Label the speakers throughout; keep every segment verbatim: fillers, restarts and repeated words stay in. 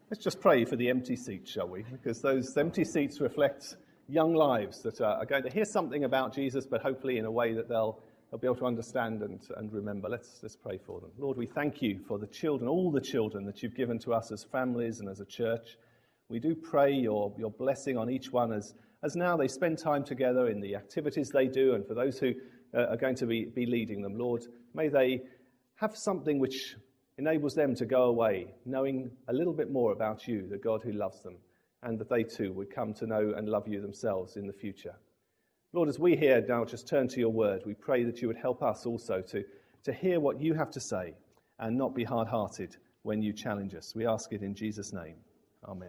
Speaker 1: Let's just pray for the empty seats, shall we? Because those empty seats reflect young lives that are going to hear something about Jesus, but hopefully in a way that they'll, they'll be able to understand and, and remember. Let's, let's pray for them. Lord, we thank you for the children, all the children that you've given to us as families and as a church. We do pray your, your blessing on each one as, as now they spend time together in the activities they do, and for those who uh, are going to be, be leading them. Lord, may they have something which enables them to go away knowing a little bit more about you, the God who loves them, and that they too would come to know and love you themselves in the future. Lord, as we here now just turn to your word, we pray that you would help us also to, to hear what you have to say and not be hard-hearted when you challenge us. We ask it in Jesus' name. Amen.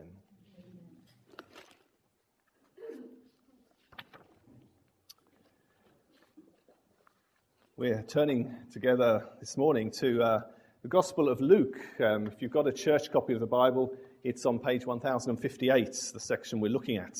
Speaker 1: We're turning together this morning to uh, the Gospel of Luke. Um, if you've got a church copy of the Bible, it's on page one thousand fifty-eight, the section we're looking at.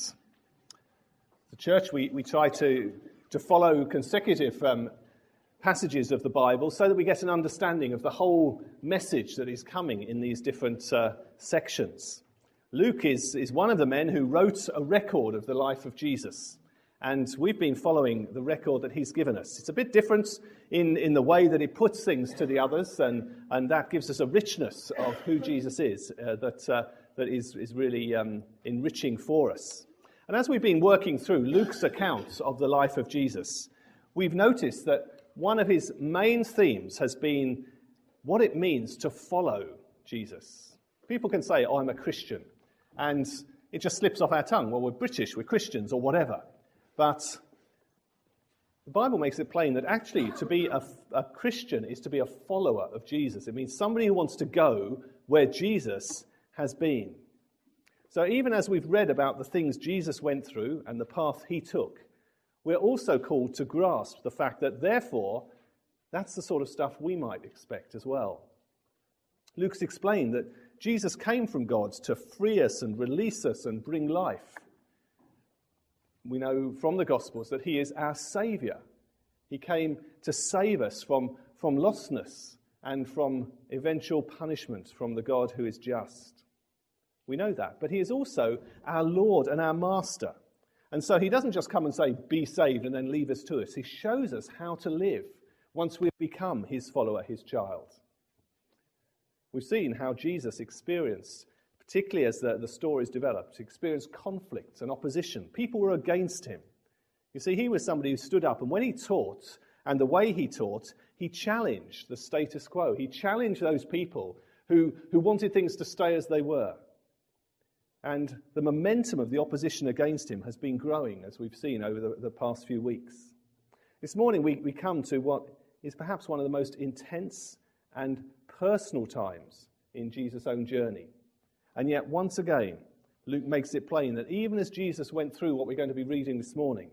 Speaker 1: The church, we, we try to, to follow consecutive um, passages of the Bible so that we get an understanding of the whole message that is coming in these different uh, sections. Luke is, is one of the men who wrote a record of the life of Jesus. And we've been following the record that he's given us. It's a bit different in, in the way that it puts things to the others, and, and that gives us a richness of who Jesus is uh, that uh, that is, is really um, enriching for us. And as we've been working through Luke's account of the life of Jesus, we've noticed that one of his main themes has been what it means to follow Jesus. People can say, oh, I'm a Christian, and it just slips off our tongue. Well, we're British, we're Christians, or whatever. But the Bible makes it plain that actually to be a, a Christian is to be a follower of Jesus. It means somebody who wants to go where Jesus has been. So even as we've read about the things Jesus went through and the path he took, we're also called to grasp the fact that therefore that's the sort of stuff we might expect as well. Luke's explained that Jesus came from God to free us and release us and bring life. We know from the Gospels that he is our Saviour. He came to save us from, from lostness and from eventual punishment from the God who is just. We know that. But he is also our Lord and our Master. And so he doesn't just come and say, be saved, and then leave us to us. He shows us how to live once we've become his follower, his child. We've seen how Jesus experienced, particularly as the, the stories developed, experienced conflict and opposition. People were against him. You see, he was somebody who stood up, and when he taught, and the way he taught, he challenged the status quo. He challenged those people who, who wanted things to stay as they were. And the momentum of the opposition against him has been growing, as we've seen over the, the past few weeks. This morning we, we come to what is perhaps one of the most intense and personal times in Jesus' own journey. And yet, once again, Luke makes it plain that even as Jesus went through what we're going to be reading this morning,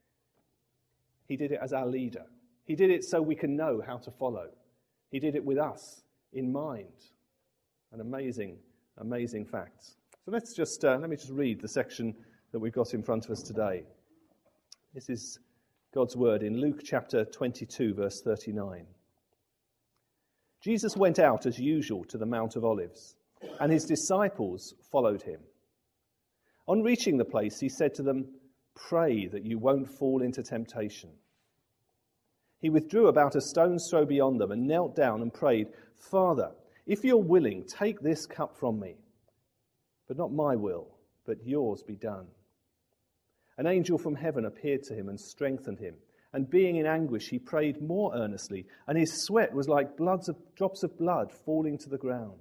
Speaker 1: he did it as our leader. He did it so we can know how to follow. He did it with us in mind. An amazing, amazing fact. So let's just, uh, let me just read the section that we've got in front of us today. This is God's word in Luke chapter twenty-two, verse thirty-nine. Jesus went out as usual to the Mount of Olives, and his disciples followed him. On reaching the place, he said to them, "Pray that you won't fall into temptation." He withdrew about a stone's throw beyond them and knelt down and prayed, "Father, if you're willing, take this cup from me. But not my will, but yours be done." An angel from heaven appeared to him and strengthened him. And being in anguish, he prayed more earnestly, and his sweat was like bloods of, drops of blood falling to the ground.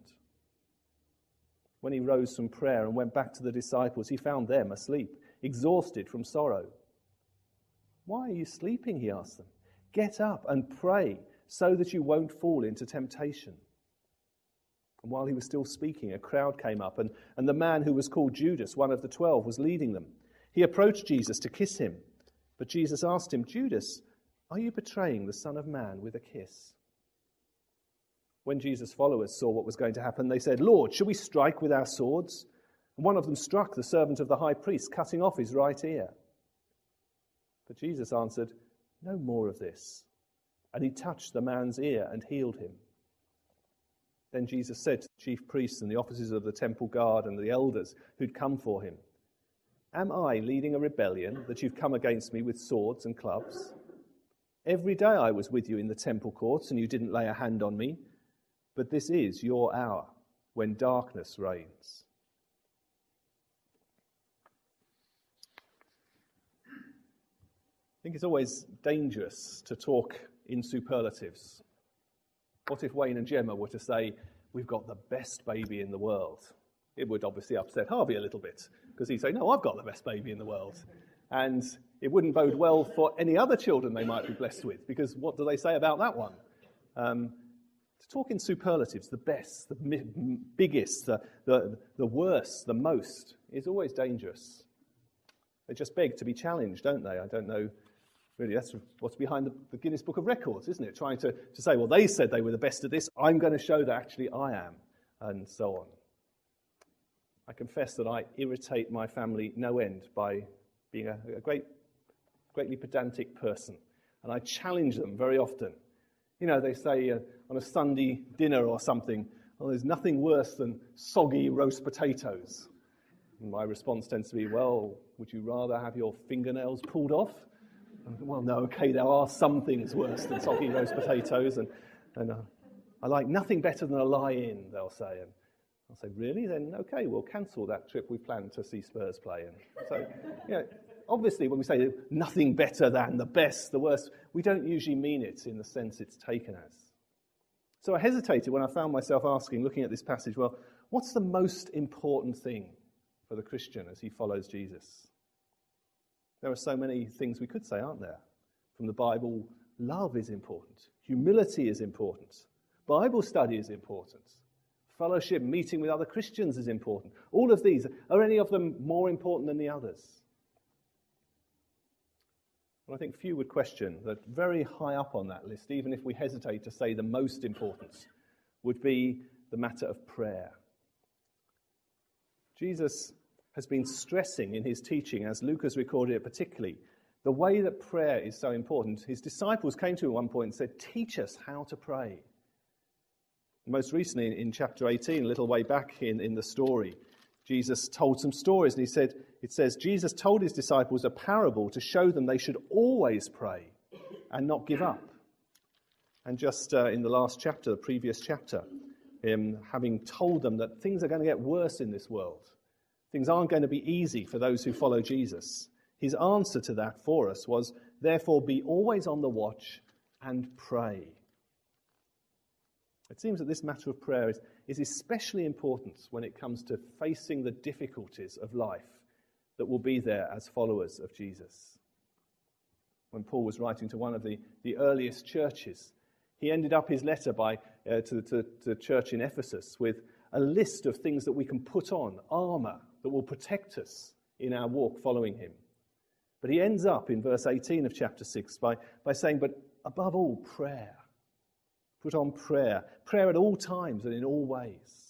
Speaker 1: When he rose from prayer and went back to the disciples, he found them asleep, exhausted from sorrow. "Why are you sleeping?" he asked them. "Get up and pray so that you won't fall into temptation." And while he was still speaking, a crowd came up, and, and the man who was called Judas, one of the twelve, was leading them. He approached Jesus to kiss him, but Jesus asked him, "Judas, are you betraying the Son of Man with a kiss?" When Jesus' followers saw what was going to happen, they said, "Lord, shall we strike with our swords?" And one of them struck the servant of the high priest, cutting off his right ear. But Jesus answered, "No more of this." And he touched the man's ear and healed him. Then Jesus said to the chief priests and the officers of the temple guard and the elders who'd come for him, "Am I leading a rebellion that you've come against me with swords and clubs? Every day I was with you in the temple courts and you didn't lay a hand on me, but this is your hour when darkness reigns." I think it's always dangerous to talk in superlatives. What if Wayne and Gemma were to say, "We've got the best baby in the world"? It would obviously upset Harvey a little bit, because he'd say, "No, I've got the best baby in the world." And it wouldn't bode well for any other children they might be blessed with, because what do they say about that one? Um, to talk in superlatives, the best, the mi- biggest, the, the, the worst, the most, is always dangerous. They just beg to be challenged, don't they? I don't know. Really, that's what's behind the, the Guinness Book of Records, isn't it? Trying to, to say, well, they said they were the best at this, I'm going to show that actually I am, and so on. I confess that I irritate my family no end by being a, a great, greatly pedantic person, and I challenge them very often. You know, they say uh, on a Sunday dinner or something, "Well, there's nothing worse than soggy roast potatoes." And my response tends to be, "Well, would you rather have your fingernails pulled off?" Well, no, okay, there are some things worse than soggy roast potatoes, and, and uh, I like nothing better than a lie-in, they'll say. And I'll say, really? Then, okay, we'll cancel that trip we planned to see Spurs play. And so, you know, obviously, when we say nothing better than, the best, the worst, we don't usually mean it in the sense it's taken as. So I hesitated when I found myself asking, looking at this passage, well, what's the most important thing for the Christian as he follows Jesus? There are so many things we could say, aren't there? From the Bible, love is important. Humility is important. Bible study is important. Fellowship, meeting with other Christians is important. All of these, are any of them more important than the others? And I think few would question that very high up on that list, even if we hesitate to say the most important, would be the matter of prayer. Jesus has been stressing in his teaching, as Luke has recorded it particularly, the way that prayer is so important. His disciples came to him at one point and said, "Teach us how to pray." Most recently, in chapter eighteen, a little way back in, in the story, Jesus told some stories, and he said, it says, Jesus told his disciples a parable to show them they should always pray and not give up. And just uh, in the last chapter, the previous chapter, him having told them that things are going to get worse in this world. Things aren't going to be easy for those who follow Jesus. His answer to that for us was, therefore, be always on the watch and pray. It seems that this matter of prayer is, is especially important when it comes to facing the difficulties of life that will be there as followers of Jesus. When Paul was writing to one of the, the earliest churches, he ended up his letter by uh, to, to, to the church in Ephesus with a list of things that we can put on, armour, that will protect us in our walk following him. But he ends up in verse eighteen of chapter six by, by saying, but above all, prayer. Put on prayer. Prayer at all times and in all ways.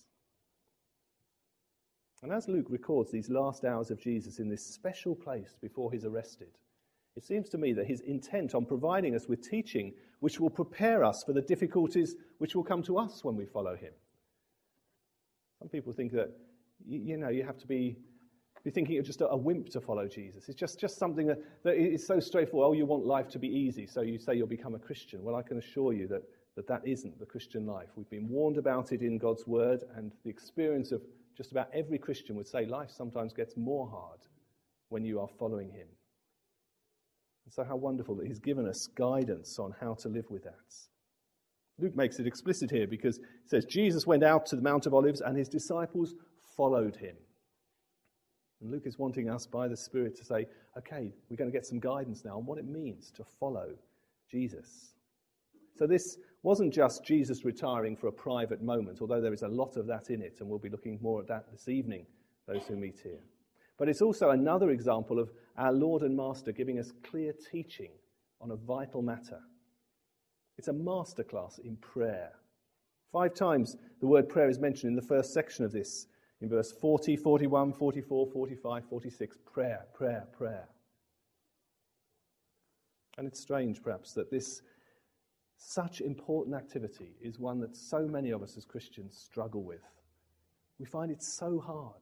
Speaker 1: And as Luke records these last hours of Jesus in this special place before he's arrested, it seems to me that his intent on providing us with teaching which will prepare us for the difficulties which will come to us when we follow him. Some people think that, you know, you have to be, be thinking of just a, a wimp to follow Jesus. It's just, just something that, that is so straightforward. Oh, you want life to be easy, so you say you'll become a Christian. Well, I can assure you that that, that isn't the Christian life. We've been warned about it in God's word, and the experience of just about every Christian would say life sometimes gets more hard when you are following him. And so how wonderful that he's given us guidance on how to live with that. Luke makes it explicit here because it says, Jesus went out to the Mount of Olives and his disciples followed him. And Luke is wanting us by the Spirit to say, okay, we're going to get some guidance now on what it means to follow Jesus. So this wasn't just Jesus retiring for a private moment, although there is a lot of that in it, and we'll be looking more at that this evening, those who meet here. But it's also another example of our Lord and Master giving us clear teaching on a vital matter. It's a masterclass in prayer. Five times the word prayer is mentioned in the first section of this, in verse forty, forty-one, forty-four, forty-five, forty-six. Prayer, prayer, prayer. And it's strange, perhaps, that this such important activity is one that so many of us as Christians struggle with. We find it so hard.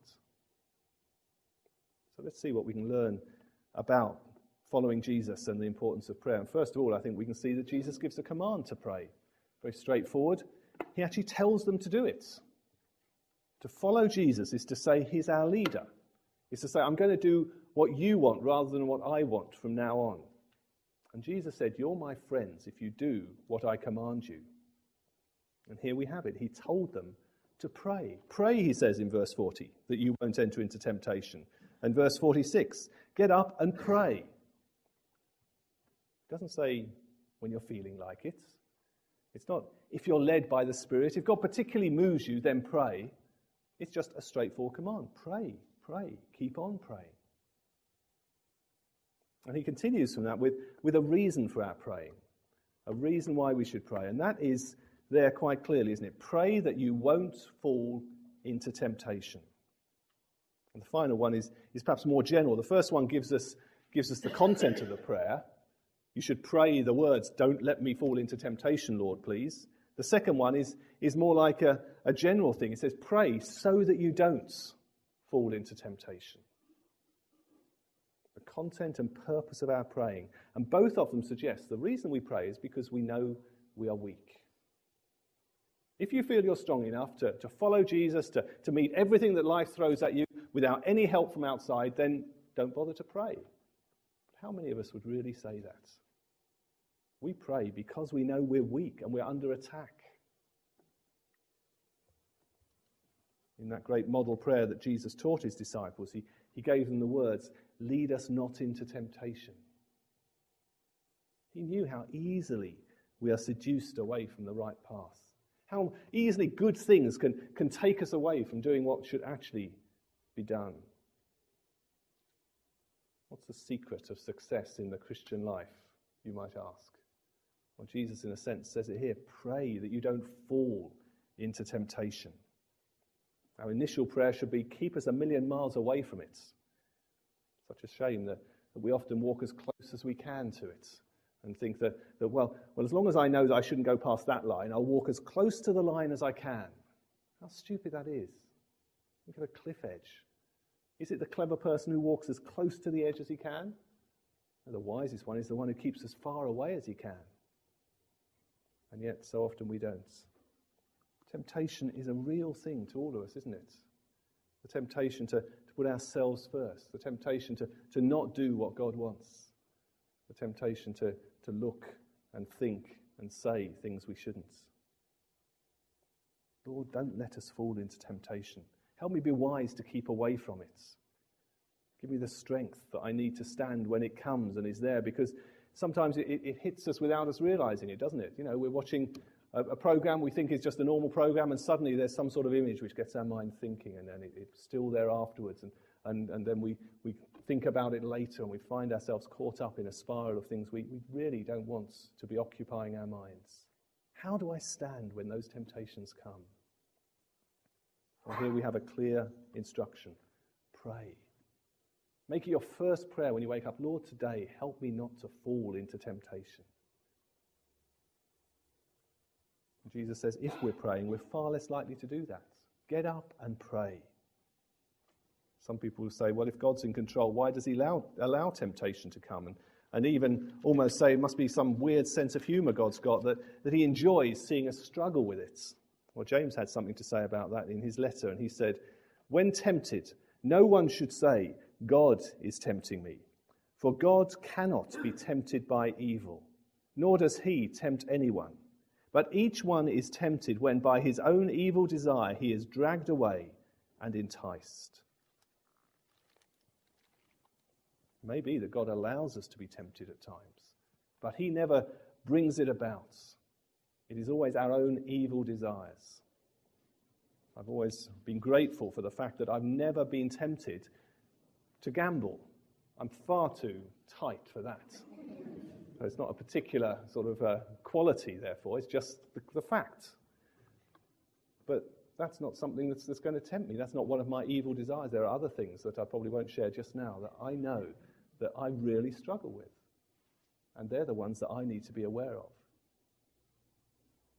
Speaker 1: So let's see what we can learn about following Jesus and the importance of prayer. And first of all, I think we can see that Jesus gives a command to pray. Very straightforward. He actually tells them to do it. To follow Jesus is to say he's our leader. It's to say, I'm going to do what you want rather than what I want from now on. And Jesus said, you're my friends if you do what I command you. And here we have it. He told them to pray. Pray, he says in verse forty, that you won't enter into temptation. And verse forty-six, get up and pray. It doesn't say when you're feeling like it. It's not if you're led by the Spirit. If God particularly moves you, then pray. It's just a straightforward command. Pray, pray, keep on praying. And he continues from that with, with a reason for our praying, a reason why we should pray. And that is there quite clearly, isn't it? Pray that you won't fall into temptation. And the final one is, is perhaps more general. The first one gives us, gives us the content of the prayer. You should pray the words, don't let me fall into temptation, Lord, please. The second one is, is more like a, a general thing. It says, pray so that you don't fall into temptation. The content and purpose of our praying. And both of them suggest the reason we pray is because we know we are weak. If you feel you're strong enough to, to follow Jesus, to, to meet everything that life throws at you without any help from outside, then don't bother to pray. But how many of us would really say that? We pray because we know we're weak and we're under attack. In that great model prayer that Jesus taught his disciples, he, he gave them the words, lead us not into temptation. He knew how easily we are seduced away from the right path. How easily good things can, can take us away from doing what should actually be done. What's the secret of success in the Christian life, you might ask? Well, Jesus, in a sense, says it here. Pray that you don't fall into temptation. Our initial prayer should be, keep us a million miles away from it. Such a shame that, that we often walk as close as we can to it and think that, that well, well, as long as I know that I shouldn't go past that line, I'll walk as close to the line as I can. How stupid that is. Think of a cliff edge. Is it the clever person who walks as close to the edge as he can? No, the wisest one is the one who keeps as far away as he can. And yet, so often we don't. Temptation is a real thing to all of us, isn't it? The temptation to, to put ourselves first. The temptation to, to not do what God wants. The temptation to, to look and think and say things we shouldn't. Lord, don't let us fall into temptation. Help me be wise to keep away from it. Give me the strength that I need to stand when it comes and is there, because sometimes it, it hits us without us realizing it, doesn't it? You know, we're watching a, a program we think is just a normal program, and suddenly there's some sort of image which gets our mind thinking, and then it, it's still there afterwards, and, and, and then we, we think about it later, and we find ourselves caught up in a spiral of things we, we really don't want to be occupying our minds. How do I stand when those temptations come? Well, here we have a clear instruction. Pray. Make it your first prayer when you wake up. Lord, today, help me not to fall into temptation. And Jesus says if we're praying, we're far less likely to do that. Get up and pray. Some people will say, well, if God's in control, why does he allow, allow temptation to come? And, and even almost say it must be some weird sense of humour God's got, that, that he enjoys seeing us struggle with it. Well, James had something to say about that in his letter, and he said, when tempted, no one should say, God is tempting me. For God cannot be tempted by evil, nor does he tempt anyone. But each one is tempted when by his own evil desire he is dragged away and enticed. It may be that God allows us to be tempted at times, but he never brings it about. It is always our own evil desires. I've always been grateful for the fact that I've never been tempted to gamble. I'm far too tight for that. So it's not a particular sort of uh, quality, therefore. It's just the, the fact. But that's not something that's, that's going to tempt me. That's not one of my evil desires. There are other things that I probably won't share just now that I know that I really struggle with. And they're the ones that I need to be aware of.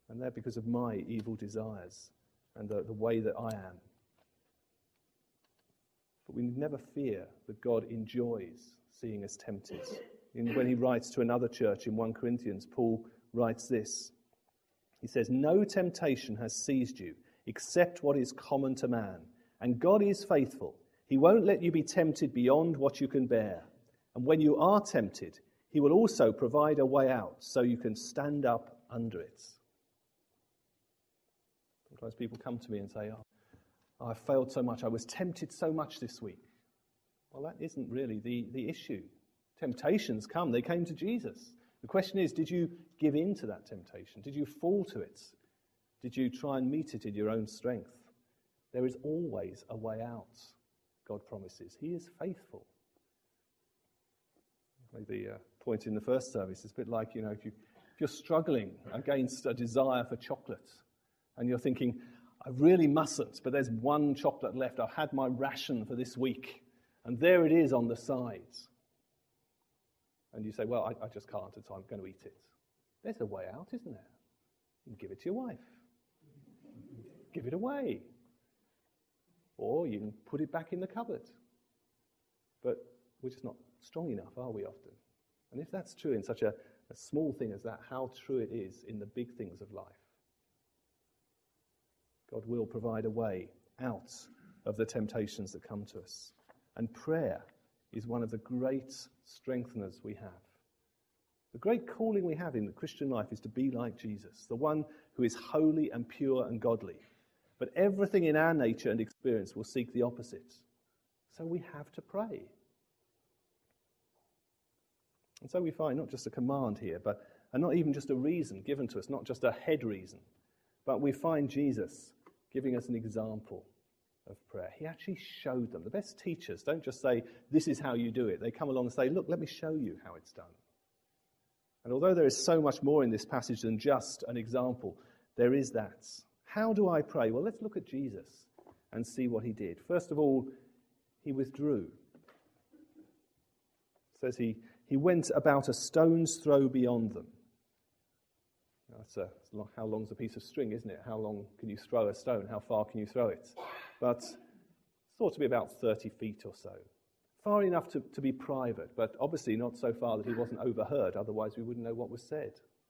Speaker 1: And they're because of my evil desires and the, the way that I am. But we never fear that God enjoys seeing us tempted. And when he writes to another church in First Corinthians, Paul writes this. He says, "No temptation has seized you except what is common to man. And God is faithful. He won't let you be tempted beyond what you can bear. And when you are tempted, he will also provide a way out so you can stand up under it." Sometimes people come to me and say, oh, I failed so much, I was tempted so much this week. Well, that isn't really the, the issue. Temptations come, they came to Jesus. The question is, did you give in to that temptation? Did you fall to it? Did you try and meet it in your own strength? There is always a way out, God promises. He is faithful. Maybe a point in the first service is a bit like, you know, if, you, if you're struggling against a desire for chocolate and you're thinking, I really mustn't, but there's one chocolate left. I've had my ration for this week, and there it is on the sides. And you say, well, I, I just can't, so I'm going to eat it. There's a way out, isn't there? You can give it to your wife. Give it away. Or you can put it back in the cupboard. But we're just not strong enough, are we often? And if that's true in such a, a small thing as that, how true it is in the big things of life. God will provide a way out of the temptations that come to us. And prayer is one of the great strengtheners we have. The great calling we have in the Christian life is to be like Jesus, the one who is holy and pure and godly. But everything in our nature and experience will seek the opposite. So we have to pray. And so we find not just a command here, but and not even just a reason given to us, not just a head reason, but we find Jesus giving us an example of prayer. He actually showed them. The best teachers don't just say, this is how you do it. They come along and say, look, let me show you how it's done. And although there is so much more in this passage than just an example, there is that. How do I pray? Well, let's look at Jesus and see what he did. First of all, he withdrew. It says he, he went about a stone's throw beyond them. That's a, how long's a piece of string, isn't it? How long can you throw a stone? How far can you throw it? But it's thought to be about thirty feet or so. Far enough to, to be private, but obviously not so far that he wasn't overheard, otherwise we wouldn't know what was said.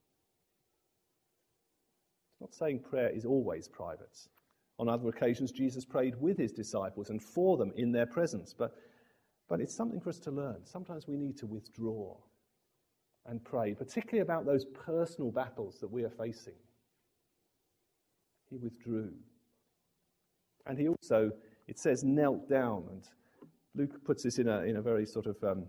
Speaker 1: It's not saying prayer is always private. On other occasions, Jesus prayed with his disciples and for them in their presence, but, but it's something for us to learn. Sometimes we need to withdraw and pray, particularly about those personal battles that we are facing. He withdrew. And he also, it says, knelt down. And Luke puts this in a in a very sort of um,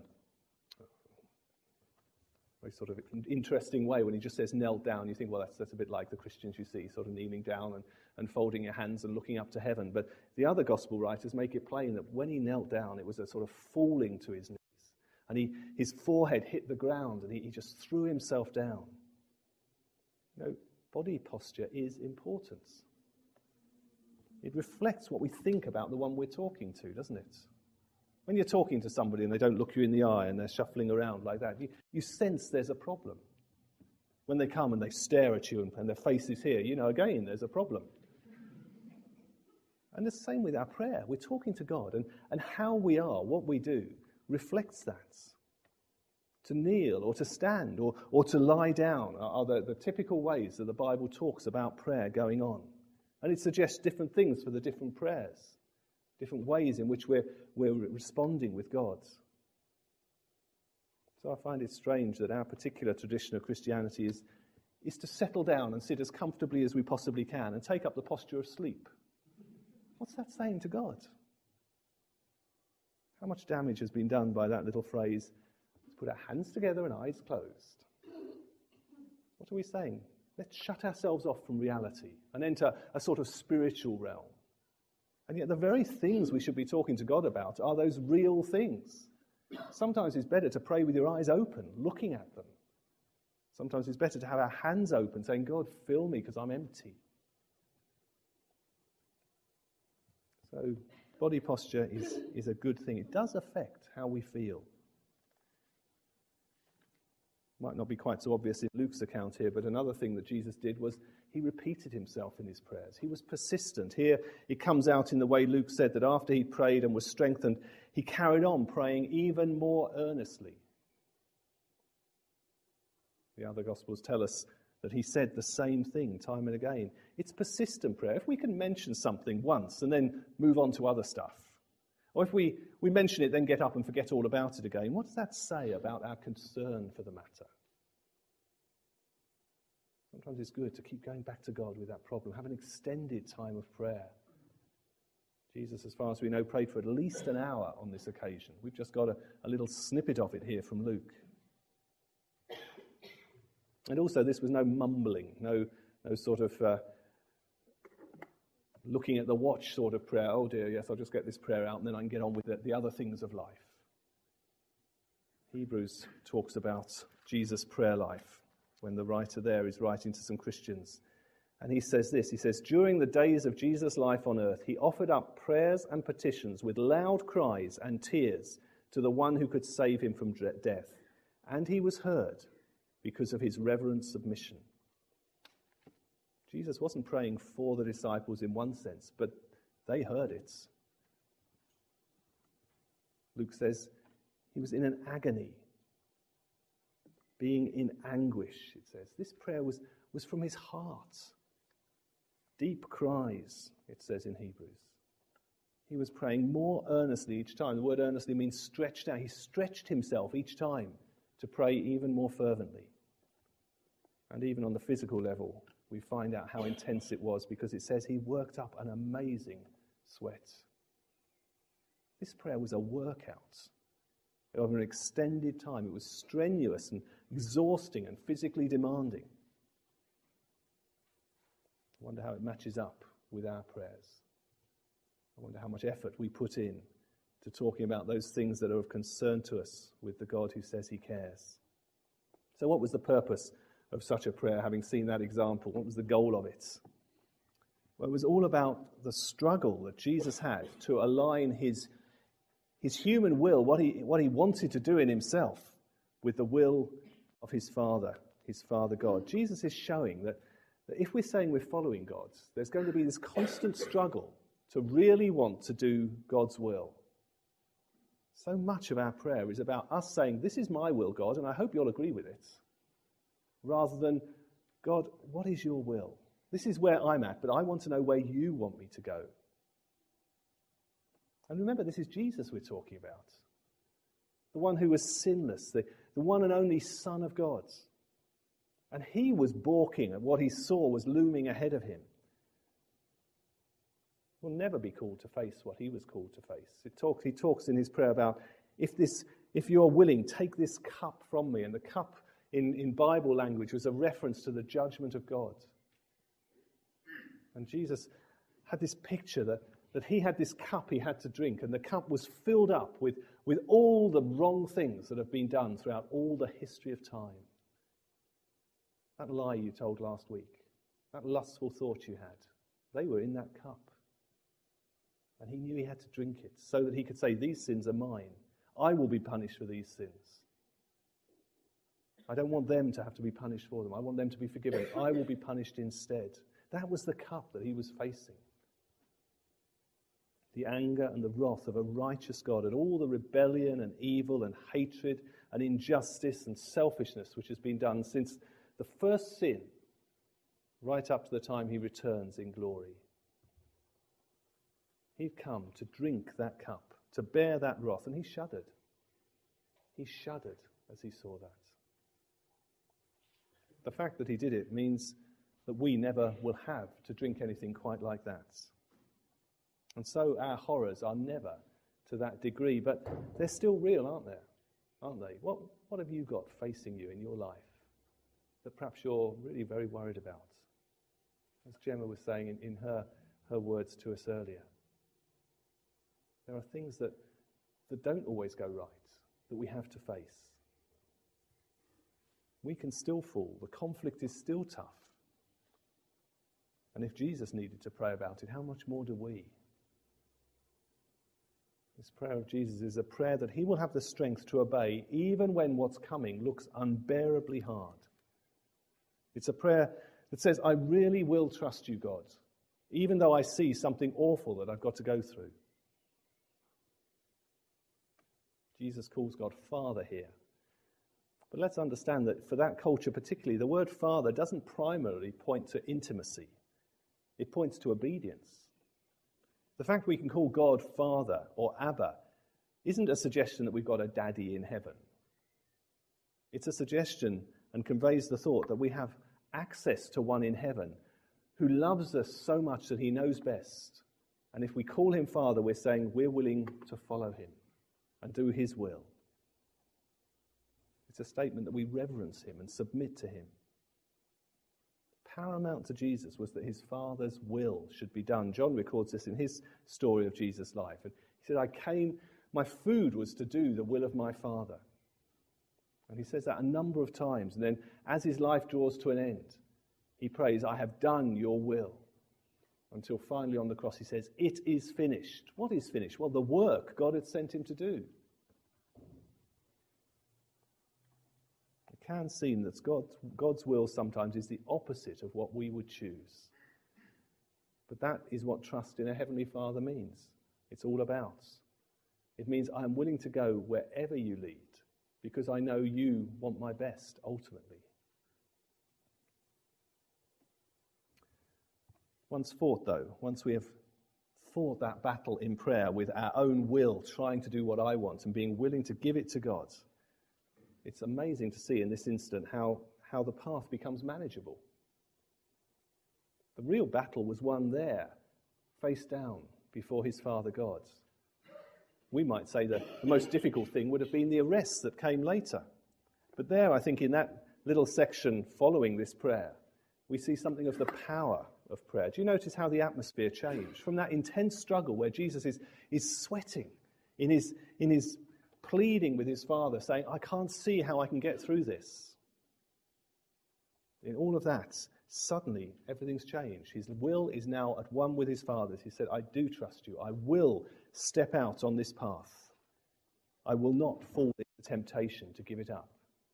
Speaker 1: very sort of interesting way when he just says knelt down. You think, well, that's, that's a bit like the Christians you see, sort of kneeling down and, and folding your hands and looking up to heaven. But the other gospel writers make it plain that when he knelt down, it was a sort of falling to his knees. And he, his forehead hit the ground and he, he just threw himself down. You know, body posture is important. It reflects what we think about the one we're talking to, doesn't it? When you're talking to somebody and they don't look you in the eye and they're shuffling around like that, you, you sense there's a problem. When they come and they stare at you and, and their face is here, you know, again, there's a problem. And the same with our prayer. We're talking to God, and, and how we are, what we do, reflects that. To kneel or to stand or, or to lie down are the, the typical ways that the Bible talks about prayer going on. And it suggests different things for the different prayers, different ways in which we're, we're responding with God. So I find it strange that our particular tradition of Christianity is, is to settle down and sit as comfortably as we possibly can and take up the posture of sleep. What's that saying to God? How much damage has been done by that little phrase, let's put our hands together and eyes closed? What are we saying? Let's shut ourselves off from reality and enter a sort of spiritual realm. And yet the very things we should be talking to God about are those real things. Sometimes it's better to pray with your eyes open, looking at them. Sometimes it's better to have our hands open, saying, God, fill me because I'm empty. So body posture is, is a good thing. It does affect how we feel. Might not be quite so obvious in Luke's account here, but another thing that Jesus did was he repeated himself in his prayers. He was persistent. Here it comes out in the way Luke said that after he prayed and was strengthened, he carried on praying even more earnestly. The other Gospels tell us that he said the same thing time and again. It's persistent prayer. If we can mention something once and then move on to other stuff, or if we, we mention it, then get up and forget all about it again, what does that say about our concern for the matter? Sometimes it's good to keep going back to God with that problem. Have an extended time of prayer. Jesus, as far as we know, prayed for at least an hour on this occasion. We've just got a, a little snippet of it here from Luke. And also, this was no mumbling, no, no sort of uh, looking at the watch sort of prayer. Oh dear, yes, I'll just get this prayer out and then I can get on with the, the other things of life. Hebrews talks about Jesus' prayer life when the writer there is writing to some Christians. And he says this, he says, during the days of Jesus' life on earth, he offered up prayers and petitions with loud cries and tears to the one who could save him from death. And he was heard because of his reverent submission. Jesus wasn't praying for the disciples in one sense, but they heard it. Luke says he was in an agony, being in anguish, it says. This prayer was, was from his heart. Deep cries, it says in Hebrews. He was praying more earnestly each time. The word earnestly means stretched out. He stretched himself each time to pray even more fervently. And even on the physical level, we find out how intense it was because it says he worked up an amazing sweat. This prayer was a workout over an extended time. It was strenuous and exhausting and physically demanding. I wonder how it matches up with our prayers. I wonder how much effort we put in to talking about those things that are of concern to us with the God who says he cares. So what was the purpose of such a prayer, having seen that example? What was the goal of it? Well, it was all about the struggle that Jesus had to align his, his human will, what he, what he wanted to do in himself, with the will of his Father, his Father God. Jesus is showing that, that if we're saying we're following God, there's going to be this constant struggle to really want to do God's will. So much of our prayer is about us saying, this is my will, God, and I hope you'll agree with it. Rather than, God, what is your will? This is where I'm at, but I want to know where you want me to go. And remember, this is Jesus we're talking about. The one who was sinless, the, the one and only Son of God. And he was balking at what he saw was looming ahead of him. Will never be called to face what he was called to face. It talks, he talks in his prayer about, if this, if you are willing, take this cup from me. And the cup in, in Bible language was a reference to the judgment of God. And Jesus had this picture that, that he had this cup he had to drink, and the cup was filled up with, with all the wrong things that have been done throughout all the history of time. That lie you told last week, that lustful thought you had, they were in that cup. And he knew he had to drink it so that he could say, these sins are mine. I will be punished for these sins. I don't want them to have to be punished for them. I want them to be forgiven. I will be punished instead. That was the cup that he was facing. The anger and the wrath of a righteous God at all the rebellion and evil and hatred and injustice and selfishness which has been done since the first sin right up to the time he returns in glory. He'd come to drink that cup, to bear that wrath, and he shuddered. He shuddered as he saw that. The fact that he did it means that we never will have to drink anything quite like that. And so our horrors are never to that degree, but they're still real, aren't they? Aren't they? What, what have you got facing you in your life that perhaps you're really very worried about? As Gemma was saying in, in her, her words to us earlier. There are things that, that don't always go right, that we have to face. We can still fall. The conflict is still tough. And if Jesus needed to pray about it, how much more do we? This prayer of Jesus is a prayer that he will have the strength to obey even when what's coming looks unbearably hard. It's a prayer that says, I really will trust you, God, even though I see something awful that I've got to go through. Jesus calls God Father here. But let's understand that for that culture particularly, the word Father doesn't primarily point to intimacy. It points to obedience. The fact we can call God Father or Abba isn't a suggestion that we've got a daddy in heaven. It's a suggestion and conveys the thought that we have access to one in heaven who loves us so much that he knows best. And if we call him Father, we're saying we're willing to follow him and do his will. It's a statement that we reverence him and submit to him. Paramount to Jesus was that his Father's will should be done. John records this in his story of Jesus' life. And he said, I came, my food was to do the will of my Father. And he says that a number of times. And then as his life draws to an end, he prays, I have done your will. Until finally on the cross he says, it is finished. What is finished? Well, the work God had sent him to do. It can seem that God's, God's will sometimes is the opposite of what we would choose. But that is what trust in a Heavenly Father means. It's all about. It means I am willing to go wherever you lead because I know you want my best ultimately. Once fought, though, once we have fought that battle in prayer with our own will, trying to do what I want and being willing to give it to God, it's amazing to see in this instant how, how the path becomes manageable. The real battle was won there, face down before his Father God. We might say that the most difficult thing would have been the arrest that came later. But there, I think, in that little section following this prayer, we see something of the power of prayer. Do you notice how the atmosphere changed? From that intense struggle where Jesus is, is sweating in his, in his pleading with his Father, saying, I can't see how I can get through this. In all of that, suddenly everything's changed. His will is now at one with his Father's. He said, I do trust you. I will step out on this path. I will not fall into temptation to give it up.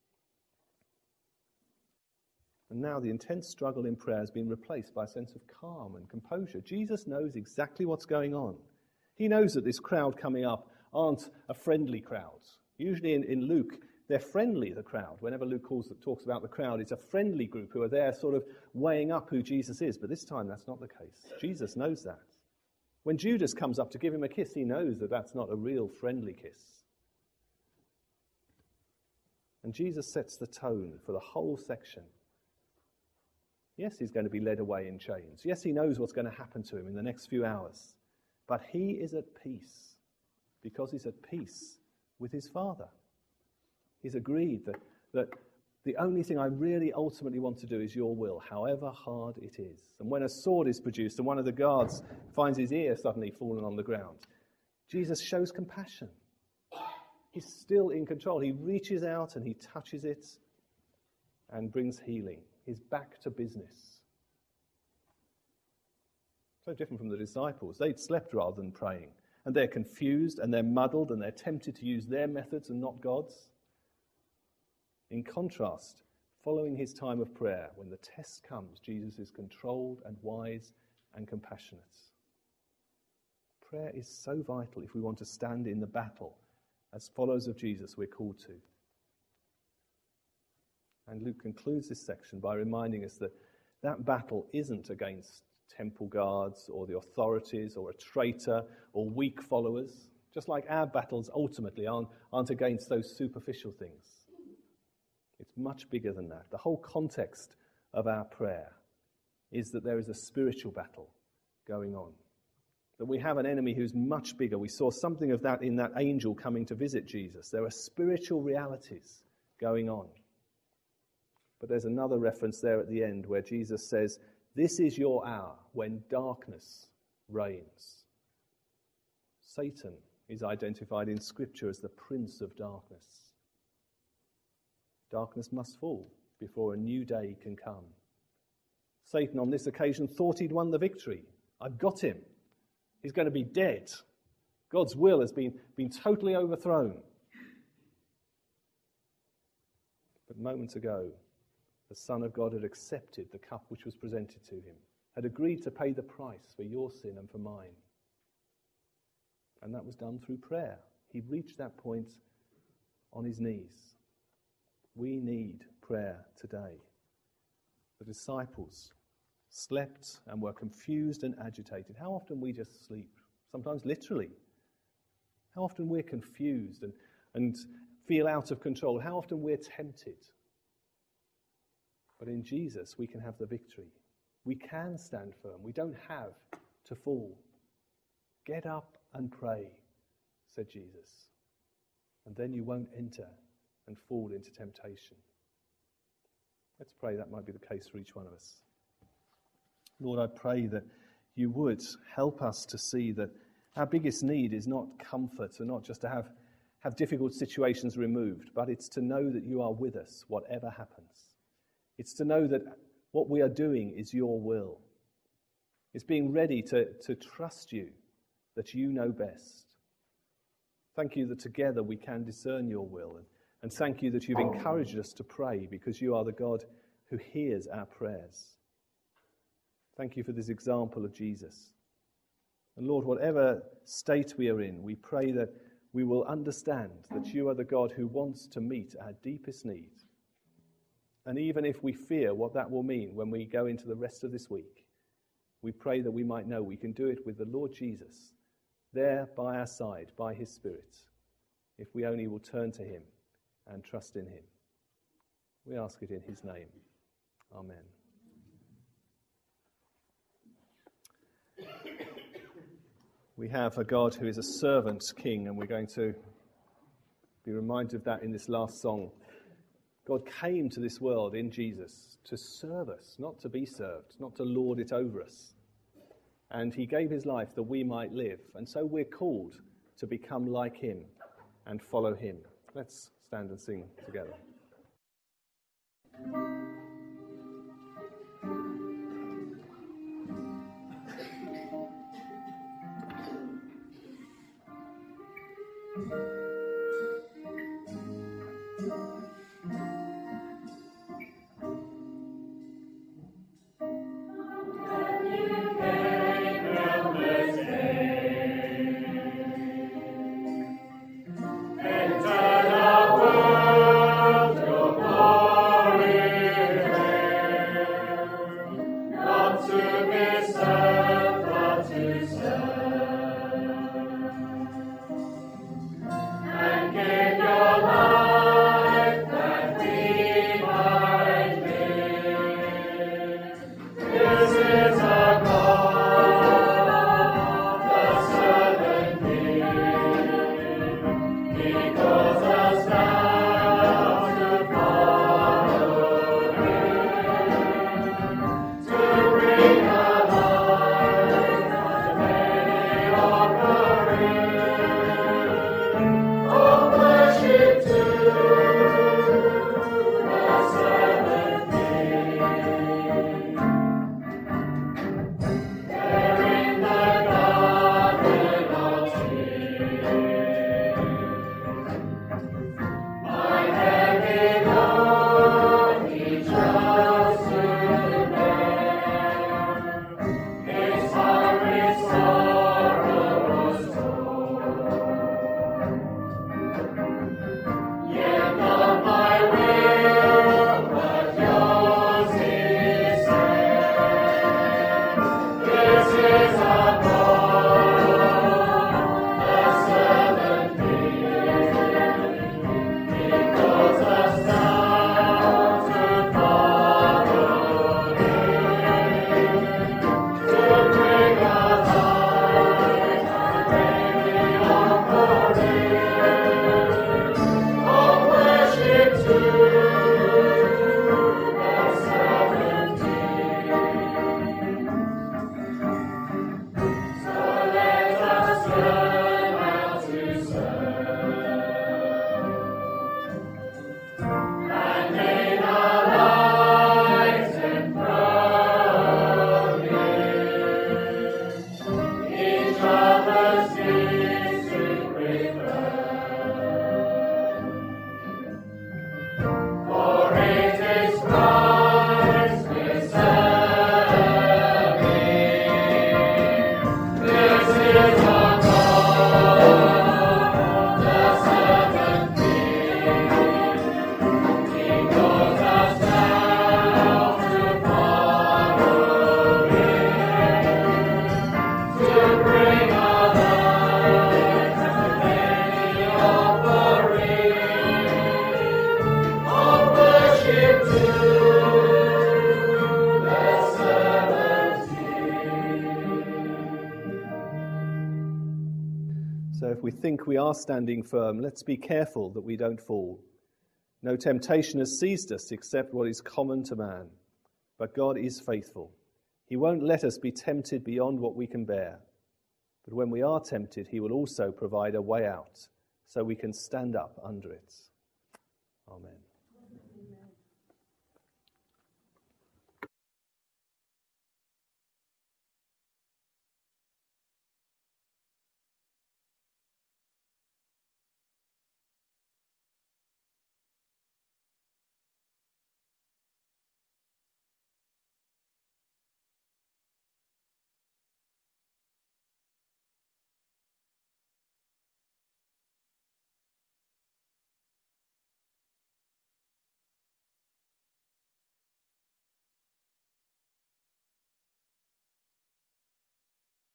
Speaker 1: And now the intense struggle in prayer has been replaced by a sense of calm and composure. Jesus knows exactly what's going on. He knows that this crowd coming up aren't a friendly crowd. Usually in, in Luke, they're friendly, the crowd. Whenever Luke calls, talks about the crowd, it's a friendly group who are there sort of weighing up who Jesus is. But this time, that's not the case. Jesus knows that. When Judas comes up to give him a kiss, he knows that that's not a real friendly kiss. And Jesus sets the tone for the whole section. Yes, he's going to be led away in chains. Yes, he knows what's going to happen to him in the next few hours. But he is at peace because he's at peace with his Father. He's agreed that, that the only thing I really ultimately want to do is your will, however hard it is. And when a sword is produced and one of the guards finds his ear suddenly fallen on the ground, Jesus shows compassion. He's still in control. He reaches out and he touches it and brings healing. He's back to business. So different from the disciples. They'd slept rather than praying. And they're confused and they're muddled and they're tempted to use their methods and not God's. In contrast, following his time of prayer, when the test comes, Jesus is controlled and wise and compassionate. Prayer is so vital if we want to stand in the battle as followers of Jesus we're called to. And Luke concludes this section by reminding us that that battle isn't against temple guards or the authorities or a traitor or weak followers, just like our battles ultimately aren't, aren't against those superficial things. It's much bigger than that. The whole context of our prayer is that there is a spiritual battle going on, that we have an enemy who's much bigger. We saw something of that in that angel coming to visit Jesus. There are spiritual realities going on. But there's another reference there at the end where Jesus says, this is your hour when darkness reigns. Satan is identified in Scripture as the prince of darkness. Darkness must fall before a new day can come. Satan on this occasion thought he'd won the victory. I've got him. He's going to be dead. God's will has been, been totally overthrown. But moments ago, the Son of God had accepted the cup which was presented to him, had agreed to pay the price for your sin and for mine. And that was done through prayer. He reached that point on his knees. We need prayer today. The disciples slept and were confused and agitated. How often we just sleep, sometimes literally. How often we're confused and, and feel out of control. How often we're tempted. But in Jesus we can have the victory. We can stand firm. We don't have to fall. Get up and pray, said Jesus. And then you won't enter and fall into temptation. Let's pray that might be the case for each one of us. Lord, I pray that you would help us to see that our biggest need is not comfort or not just to have, have difficult situations removed, but it's to know that you are with us, whatever happens. It's to know that what we are doing is your will. It's being ready to, to trust you, that you know best. Thank you that together we can discern your will. And, and thank you that you've encouraged us to pray because you are the God who hears our prayers. Thank you for this example of Jesus. And Lord, whatever state we are in, we pray that we will understand that you are the God who wants to meet our deepest need. And even if we fear what that will mean when we go into the rest of this week, we pray that we might know we can do it with the Lord Jesus, there by our side, by his Spirit, if we only will turn to him and trust in him. We ask it in his name. Amen. We have a God who is a servant king, and we're going to be reminded of that in this last song. God came to this world in Jesus to serve us, not to be served, not to lord it over us. And he gave his life that we might live. And so we're called to become like him and follow him. Let's stand and sing together. So if we think we are standing firm, let's be careful that we don't fall. No temptation has seized us except what is common to man. But God is faithful. He won't let us be tempted beyond what we can bear. But when we are tempted, he will also provide a way out so we can stand up under it. Amen.